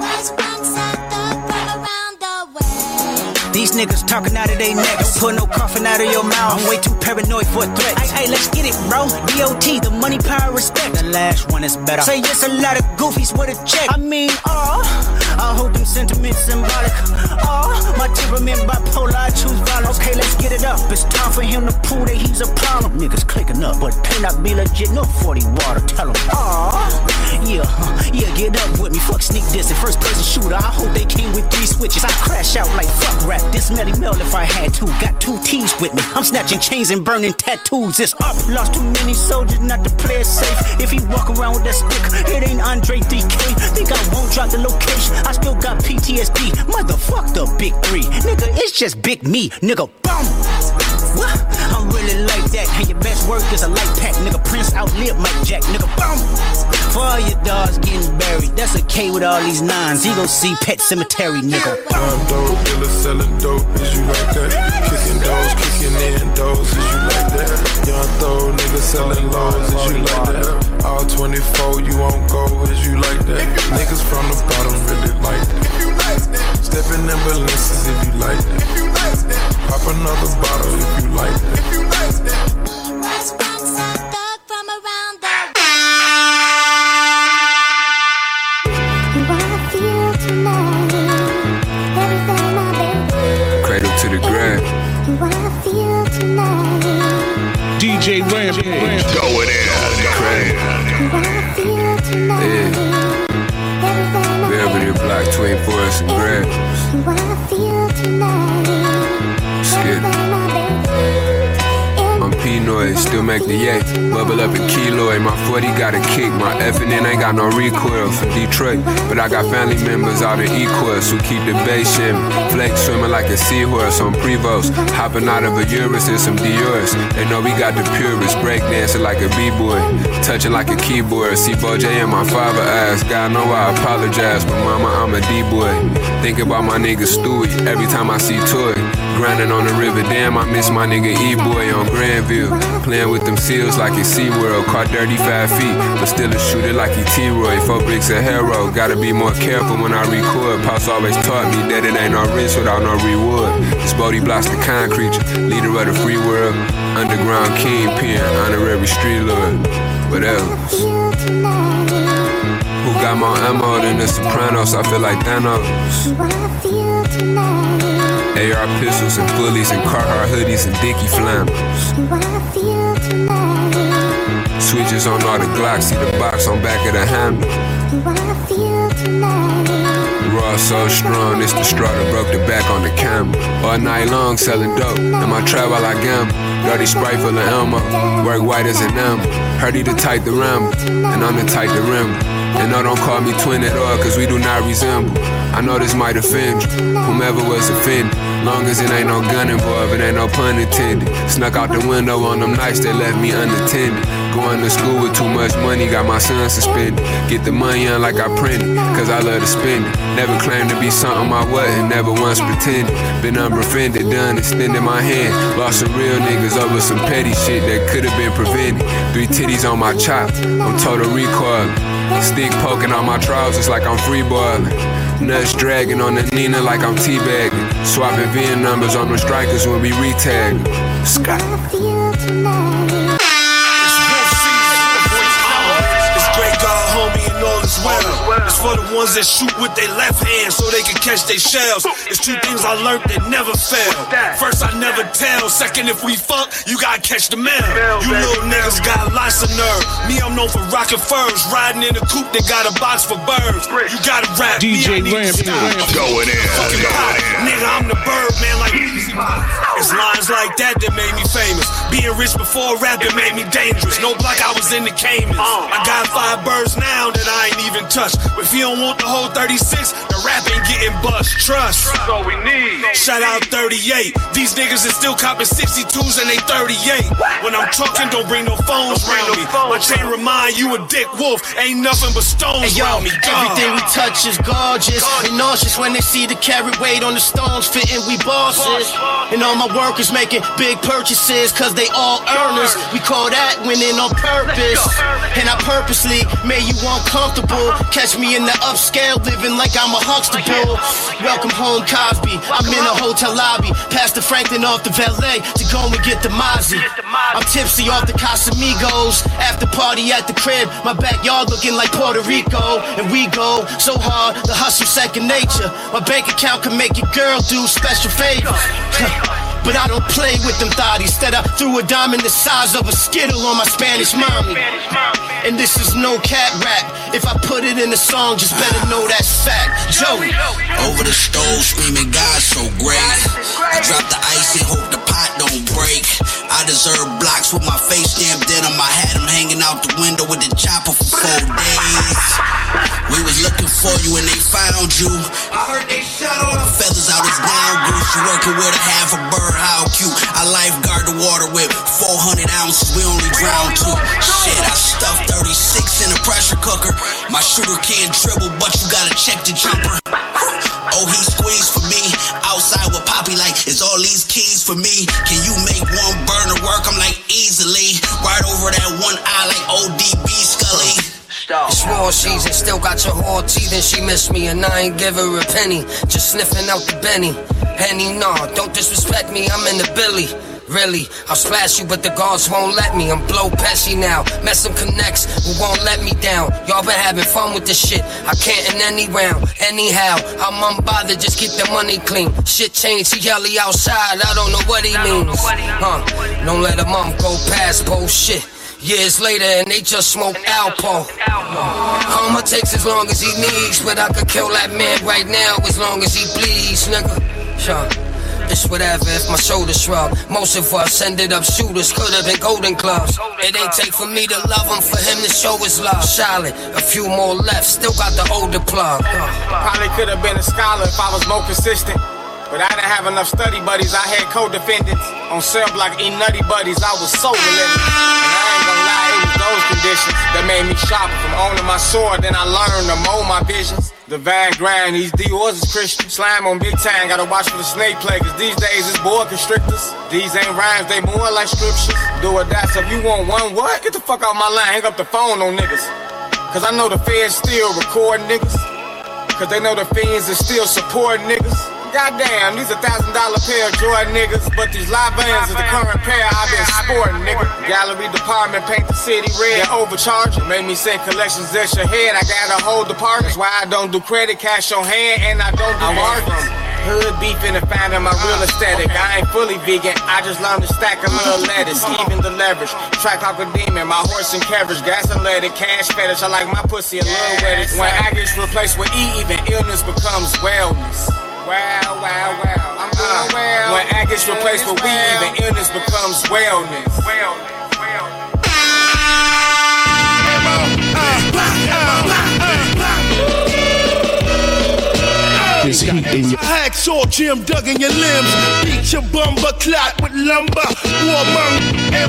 These niggas talking out of their neck. Don't put no coffin out of your mouth. I'm way too paranoid for a threat. Hey, let's get it, bro. DOT, the money, power, respect. The last one is better. Say yes, a lot of goofies with a check. I mean, I hold them sentiments symbolic. My temperament bipolar, I choose violence. Okay, let's get it up. It's time for him to prove that he's a problem. Niggas clicking up, but pay not be legit. No 40 water, tell him. Yeah, get up with me. Fuck sneak dissing, first person shooter. I hope they came with 3 switches. I crash out like fuck rap. This Melly Mel if I had to. Got 2 T's with me. I'm snatching chains and burning tattoos. It's up. Lost too many soldiers, not to play it safe. If he walk around with that stick, it ain't Andre 3K. Think I won't drop the location. I still got PTSD. Motherfuck the big 3. Nigga, it's just big me. Nigga, boom. What? I'm really like that. And your best work is a light pack. Nigga, Prince outlived Mike Jack. Nigga, boom. For all your dogs getting buried, that's a K with all these 9s. He gon' see Pet Cemetery, nigga. Young dope dealer selling dope, is you like that? Kicking doors, kicking in doors, is you like that? Young throw nigga selling lows, is you like that? All 24, you won't go, is you like that? Niggas from the bottom really like that. Stepping in Balenciagas if you like that. Pop another bottle if you like that. Cradle to the grave. DJ Rampage. Going in. Yeah. Beverly Block, Twin Forest and Grave. Skip. I'm P-Noise, still make the yay. Bubble up in keloid, my 40 got a kick. My F&N ain't got no recoil from Detroit. But I got family members out in Equus who keep the bass shimming. Flake swimming like a seahorse on Prevost. Hopping out of a Urus and some Dior's. They know we got the purest, breakdancing like a B-boy. Touching like a keyboard, see Bo J and my father ass. God know I apologize, but mama, I'm a D-boy. Think about my nigga Stewie every time I see Toy. Grinding on the river, damn, I miss my nigga E-boy on Grandville. Playing with them seals like it's SeaWorld. Caught 35 feet, but still a shooter like he T-Roy. 4 bricks a hero, gotta be more careful when I record. Pops always taught me that it ain't no risk without no reward. This Bodie blocks the concrete, leader of the free world. Underground kingpin, honorary street lord. What else? Who got more ammo than the Sopranos? I feel like Thanos. AR pistols and bullies and Carhartt hoodies and Dickie flannels. Switches on all the Glocks, see the box on back of the handle. Raw so strong, it's the straw that broke the back on the camel. All night long selling dope, in my trap while I gamble. Dirty Sprite full of Elmo, work white as an amber. Heard he the type to ramble, and I'm the type to ramble. And no, don't call me twin at all, cause we do not resemble. I know this might offend you, whomever was offended. Long as it ain't no gun involved, it ain't no pun intended. Snuck out the window on them nights that left me unattended. Going to school with too much money, got my son suspended. Get the money on like I printed, cause I love to spend it. Never claimed to be something I wasn't, never once pretended. Been unbefriended, done extended my hand. Lost some real niggas over some petty shit that could've been prevented. 3 titties on my chop, I'm total recoil. Stick poking on my trousers like I'm freeballing. Nuts dragging on the Nina like I'm teabagging. Swapping VIN numbers on the strikers when we retag. Scott. It's great God, homie, and all is well. ones that shoot with their left hand so they can catch their shells. It's two things I learned that never fail. First, I never tell. Second, if we fuck, you gotta catch the mail. You little niggas got lots of nerve. Me, I'm known for rocking furs. Riding in a coupe that got a box for birds. You gotta rap. DJ Rampage. Going in. Nigga, I'm the bird, man, like it's lines like that that made me famous. Being rich before rapping made me dangerous. No block, I was in the Caymans. I got 5 birds now that I ain't even touched. But if you don't want the whole 36, the rap ain't getting bust. Trust. That's all we need. Shout out 38. These niggas is still copping 62s and they 38. When I'm talking, don't bring no phones around me. My chain remind you a dick wolf. Ain't nothing but stones around me. Everything we touch is gorgeous. They nauseous when they see the carry weight on the stones fitting. We bosses. And all my workers making big purchases, cause they all earners. We call that winning on purpose. And I purposely made you uncomfortable. Catch me in the upscale living like I'm a Huxtable. Welcome home, Cosby. I'm in a hotel lobby. Pass the Franklin off the valet to go and get the Mozzie. I'm tipsy off the Casamigos. After party at the crib. My backyard looking like Puerto Rico. And we go so hard, the hustle second nature. My bank account can make your girl do special favors. But I don't play with them thotties. Instead I threw a diamond the size of a Skittle on my Spanish mommy. And this is no cat rap. If I put it in a song, just better know that's fact. Joey. Over the stove screaming, God so great. I drop the ice and hope the pot don't break. I deserve blocks with my face stamped in them. I had them hanging out the window with the chopper for 4 days. We was looking for you and they found you. I heard they shot all the feathers out his down goose. You working with a half a bird, how cute. I lifeguard the water with 400 ounces, we only drown 2. Shit, I stuffed 36 in a pressure cooker. My shooter can't dribble, but you gotta check the jumper. Oh, he squeezed for me. Outside with Poppy like, is all these keys for me? Can you make one burner work? I'm like, easily. Right over that one eye like ODB Scully. It's war season, still got your whole teeth and she missed me and I ain't give her a penny. Just sniffing out the Benny. Henny, nah, don't disrespect me, I'm in the Billy. Really, I'll splash you, but the guards won't let me. I'm blow Pesci now, met some connects who won't let me down. Y'all been having fun with this shit, I can't in any round. Anyhow, I'm unbothered, just keep the money clean. Shit changed, he yelly outside, I don't know what he means. Don't let a mom go past bullshit. Years later and they just smoke Alpo. Karma takes as long as he needs, but I could kill that man right now as long as he bleeds, nigga. It's whatever if my shoulders shrug. Most of us ended up shooters, could've been Golden Gloves. It ain't take for me to love him, for him to show his love. Solid, a few more left, still got the older plug. Probably could've been a scholar if I was more consistent. But I didn't have enough study buddies, I had co-defendants. On cell block, eating nutty buddies, I was so relentless. And I ain't gonna lie, it was those conditions that made me sharper. From owning my sword, then I learned to mold my visions. The Van Grind, these D.O.'s is Christian. Slime on big time, gotta watch for the snake play, cause these days it's boa constrictors. These ain't rhymes, they more like scriptures. Do or die, so if you want one what? Get the fuck out my line, hang up the phone on niggas. Cause I know the feds still recording niggas. Cause they know the fiends is still supporting niggas. Goddamn, these $1,000 pair of Jordan niggas, but these live bands is the current pair I've been sporting, nigga. Gallery department paint the city red, overcharging. Made me send collections at your head, I got a whole department. That's why I don't do credit, cash on hand, and I don't do bargains. Hood beefing and finding my real aesthetic. I ain't fully vegan, I just learned to stack a little lettuce. Even the leverage, track like a demon, my horse and carriage. Gas and leaded, cash fetish, I like my pussy a little wettish. When I get replaced with E, even illness becomes wellness. Wow, wow, wow, I'm doing well. When I gets replaced with weed, even illness becomes wellness. This heat in your hacksaw, Jim dug in your limbs. Beat your bumper clot with lumber. Warmong,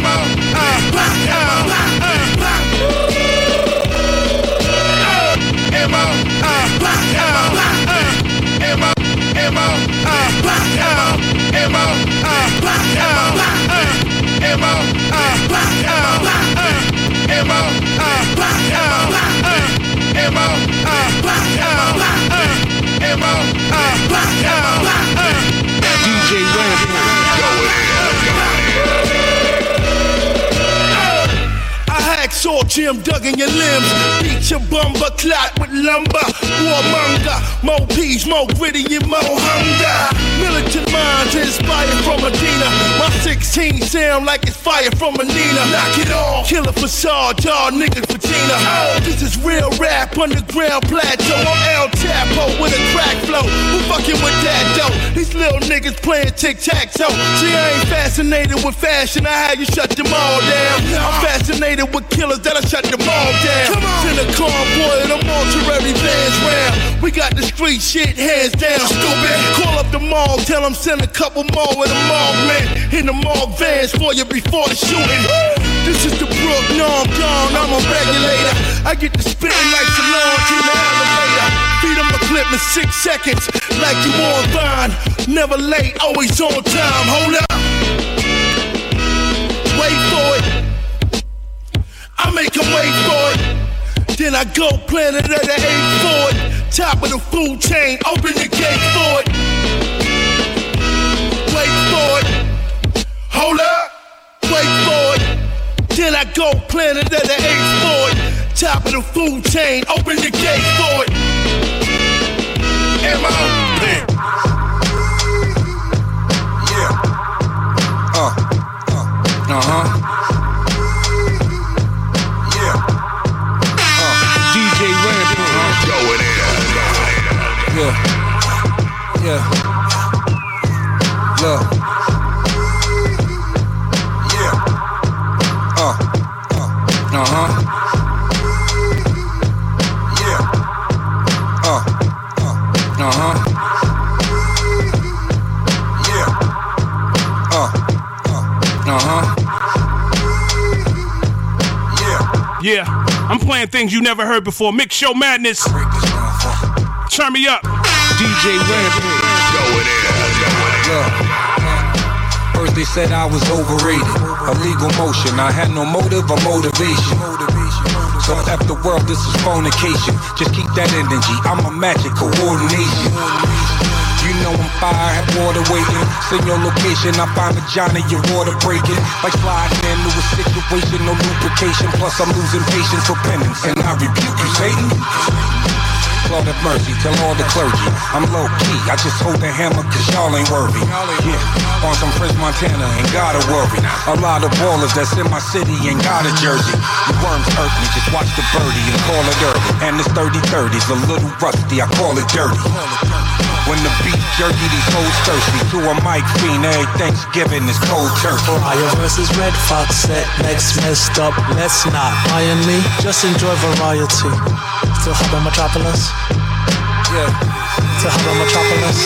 DJ Rampage. Jim dug in your limbs. Beat your bumper clot with lumber. Warmonger, more peas, more gritty and more hunger. Militant minds inspired from Medina. My 16 sound like it's fire from Manila. Knock it off. Killer facade, y'all niggas for Gina. Oh, this is real rap, underground plateau. I'm El Chapo with a crack flow. Who fucking with that though? These little niggas playing tic-tac-toe. See, I ain't fascinated with fashion. I had you shut them all down. I'm fascinated with killers that'll shut them all down. Send a convoy and a mortuary vans round. We got the street shit hands down. Stupid. Call up the mall, tell them send a couple more with a mall man. In the mall vans for you before the shooting. This is the Brook, no I'm gone, I'm a regulator. I get to spitting like Solange in the elevator. Feed them a clip in 6 seconds, like you on Vine. Never late, always on time. Hold up. Wait for it. I make them wait for it. Then I go planet of the 8 for it. Top of the food chain, open the gate for it. Wait for it. Hold up. Wait for it. Then I go planet of the 8 for it. Top of the food chain, open the gate for it. M.O. Yeah. Yeah. DJ Rampage. Going in. Yeah. Yeah. Look. Yeah. Yeah, I'm playing things you never heard before. Mix Show Madness. Turn me up. DJ Rampage. Going in. First they said I was overrated. Illegal motion. I had no motive or motivation. So F the world, this is fornication. Just keep that energy. I'm a magic coordination. You know I'm fire, have water waiting. Send your location, I find a Johnny, your water breaking. Like sliding into a situation, no lubrication. Plus I'm losing patience for penance. And I rebuke you, Satan. Lord have mercy, tell all the clergy I'm low key, I just hold the hammer cause y'all ain't worthy. Yeah, on some French Montana, ain't gotta worry. A lot of ballers that's in my city ain't got a jersey. You worms hurt me, just watch the birdie and call it early. And this 30-30's a little rusty, I call it dirty. When the beat jerky, these hoes thirsty. To a mic fiend, every Thanksgiving is cold turkey. Fire versus Red Fox, set next messed up. Let's not iron me, just enjoy variety. Still hop on Metropolis? Yeah. Still hop on Metropolis?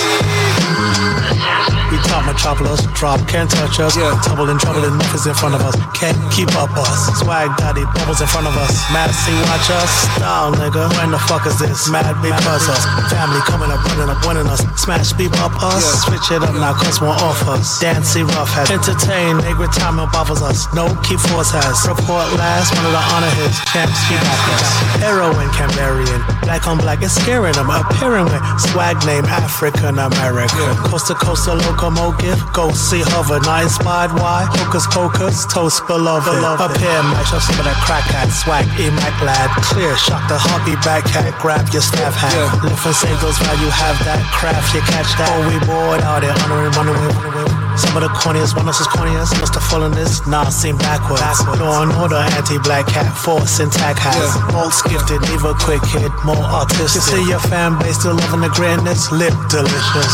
We top Metropolis, drop, can't touch us. Yeah. Trouble and Memphis in front of us. Can't keep up us. Swag daddy, bubbles in front of us. Mad see, watch us. Style, nigga. When the fuck is this? Mad because us. Family coming up, running up, winning us. Smash, beep up us. Yeah. Switch it up now, cause one off us. Dancy, rough has. Entertain, nigga, time and bothers us. No, keep force has. Report last, one of the honor hits. Champs, keep up us. Heroin, Cambarian. Black on black, it's scaring them. Appearing with swag name, African American. Yeah. Coast to coast, a locomotive. Go see hover, not inspired. Why? Hocus pocus, toast beloved. Up here, mash up some of that crack hat. Swag, E-Mac lad. Clear, shock the hobby back hat. Grab your staff hat. Yeah. Lift and save those while you have that craft. You catch that. Oh, we bored out there, honoring, running with. Some of the corniest, one of us is corniest. Must have fallen this, nah, seem backwards. Law and order, anti-black hat, force intact has. Bolts gifted, leave a quick hit, more artistic. You see your fan base still loving the greatness, lip delicious.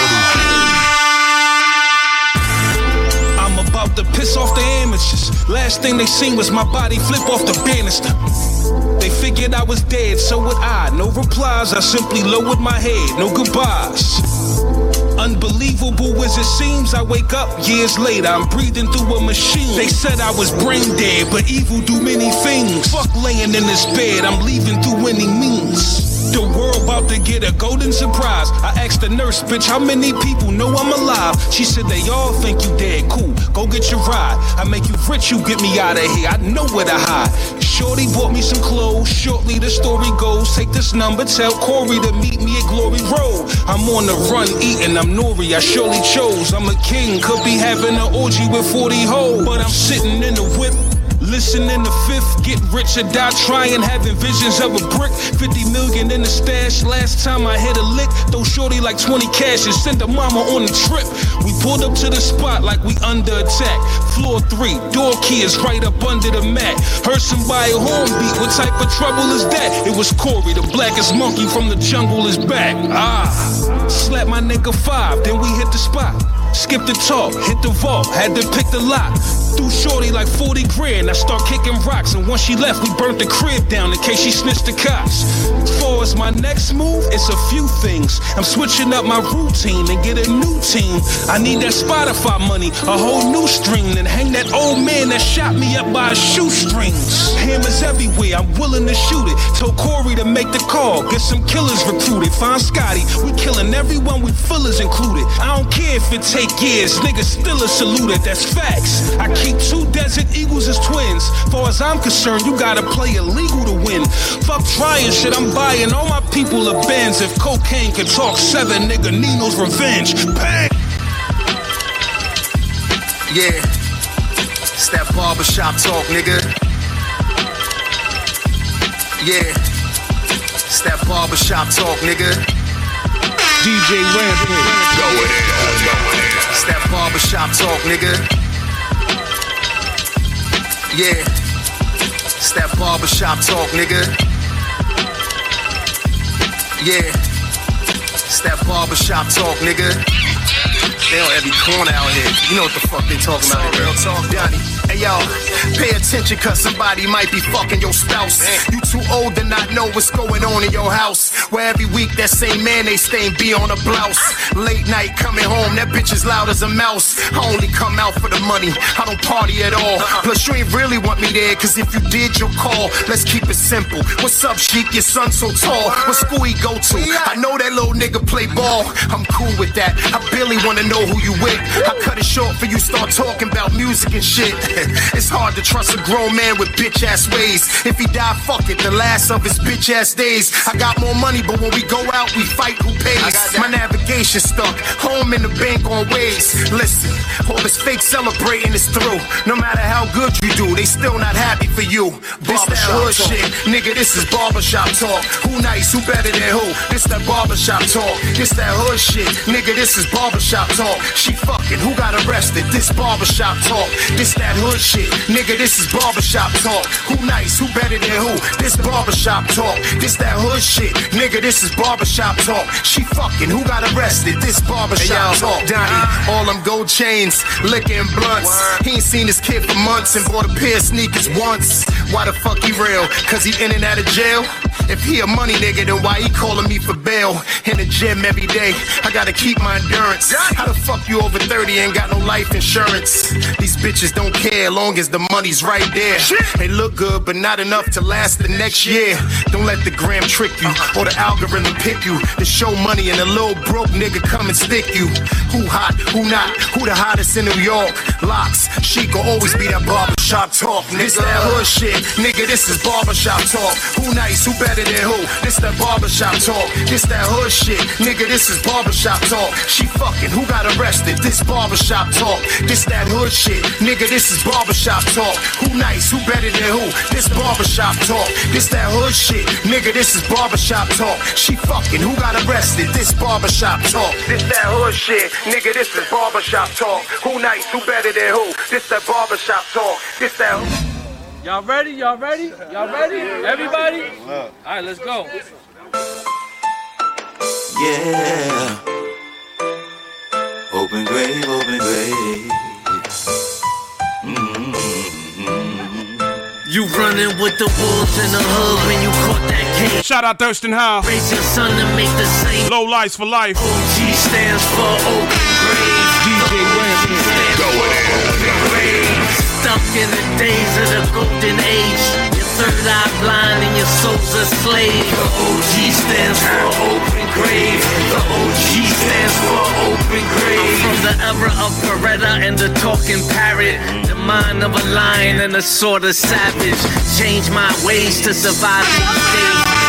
I'm about to piss off the amateurs. Last thing they seen was my body flip off the banister. They figured I was dead, so would I. No replies, I simply lowered my head, no goodbyes. Unbelievable as it seems, I wake up years later, I'm breathing through a machine. They said I was brain dead, but evil do many things. Fuck laying in this bed, I'm leaving through any means. The world about to get a golden surprise. I asked the nurse, bitch, how many people know I'm alive? She said they all think you dead, cool, go get your ride. I make you rich, you get me out of here, I know where to hide. Shorty bought me some clothes, shortly the story goes. Take this number, tell Corey to meet me at Glory Road. I'm on the run, eating, I'm Nori, I surely chose. I'm a king, could be having an orgy with 40 hoes. But I'm sitting in the whip, Listen in the fifth, get rich or die trying, having visions of a brick. 50 million in the stash, last time I hit a lick. Throw shorty like 20 cash and send her mama on a trip. We pulled up to the spot like we under attack. Floor 3, door key is right up under the mat. Heard somebody horn beat, what type of trouble is that? It was Corey, the blackest monkey from the jungle is back. Slap my nigga 5, then we hit the spot. Skip the talk, hit the vault, had to pick the lock. Threw shorty like 40 grand, I start kicking rocks. And once she left, we burnt the crib down in case she snitched the cops. As far as my next move, it's a few things. I'm switching up my routine and get a new team. I need that Spotify money, a whole new stream. And hang that old man that shot me up by his shoestrings. Hammers everywhere, I'm willing to shoot it. Told Corey to make the call, get some killers recruited. Find Scotty, we killing everyone with fillers included. I don't care if it take years, niggas still a saluted, that's facts. I keep 2 Desert Eagles as twins. Far as I'm concerned, you gotta play illegal to win. Fuck trying shit, I'm buying all my people a Benz. If cocaine could talk 7, nigga, Nino's revenge. Bang! Yeah, it's that barbershop talk, nigga. Yeah, it's that barbershop talk, nigga. DJ Rampage. Go it in. It's that barbershop talk, nigga. Yeah, it's that barbershop talk, nigga. Yeah, it's that barbershop talk, nigga. They on every corner out here. You know what the fuck they talking about here. Real talk, Donnie. Hey, yo, pay attention, cause somebody might be fucking your spouse. You too old to not know what's going on in your house. Where every week that same mayonnaise stain be on a blouse. Late night coming home, that bitch is loud as a mouse. I only come out for the money, I don't party at all. Plus you ain't really want me there, cause if you did, you'll call. Let's keep it simple. What's up, Sheik? Your son so tall. What school he go to? I know that little nigga play ball. I'm cool with that. I barely wanna know who you with. I cut it short for you start talking about music and shit. It's hard to trust a grown man with bitch ass ways. If he die, fuck it, the last of his bitch ass days. I got more money, but when we go out, we fight who pays. My navigation stuck, home in the bank on ways. Listen, all this fake celebrating is through. No matter how good you do, they still not happy for you. This that hood shit, nigga, this is barbershop talk. Who nice, who better than who? This that barbershop talk. This that hood shit, nigga, this is barbershop talk. She fucking, who got arrested? This barbershop talk. This that hood shit, nigga, this is barbershop talk. Who nice, who better than who? This barbershop talk. This that hood shit, nigga, this is barbershop talk. She fucking, who got arrested? This barbershop talk. Donnie, all them gold chains, liquor and blunts. He ain't seen his kid for months and bought a pair of sneakers once. Why the fuck he real? Cause he in and out of jail? If he a money nigga, then why he calling me for bail? In the gym every day, I gotta keep my endurance. How the fuck you over 30 ain't got no life insurance? These bitches don't care long as the money's right there. They look good, but not enough to last the next year. Don't let the gram trick you, or the algorithm pick you. The show money and a little broke nigga come and stick you. Who hot, who not, who the hottest in New York? Locks, she gon' always be that barbershop talk. This that hood shit, nigga, this is barbershop talk. Who nice, who better than who? This that barbershop talk. This that hood shit, nigga, this is barbershop talk. She fucking, who got arrested? This barbershop talk. This that hood shit, nigga, this is barbershop talk. Who nice, who better than who? This barbershop talk. This that hood shit, nigga, this is barbershop talk. She fucking, who got arrested? This barbershop talk. This that hood shit, nigga, this is barbershop talk. Who nice, who better than who? This that barbershop talk. This that. Y'all ready? Y'all ready? Y'all ready? Everybody? All right, let's go. Yeah. Open grave, open grave. You running with the wolves in the hood when you caught that case. Shout out Thurston Howe. Raise your son to make the same. Low lights for life. OG stands for open grave. DJ Rampage. Go in. Stuck in the days of the golden age. Your third eye blind and your soul's a slave. The OG stands for open grave. The OG stands for open grave. I'm from the era of Beretta and the talking parrot. The mind of a lion and a sword of savage. Change my ways to survive these days.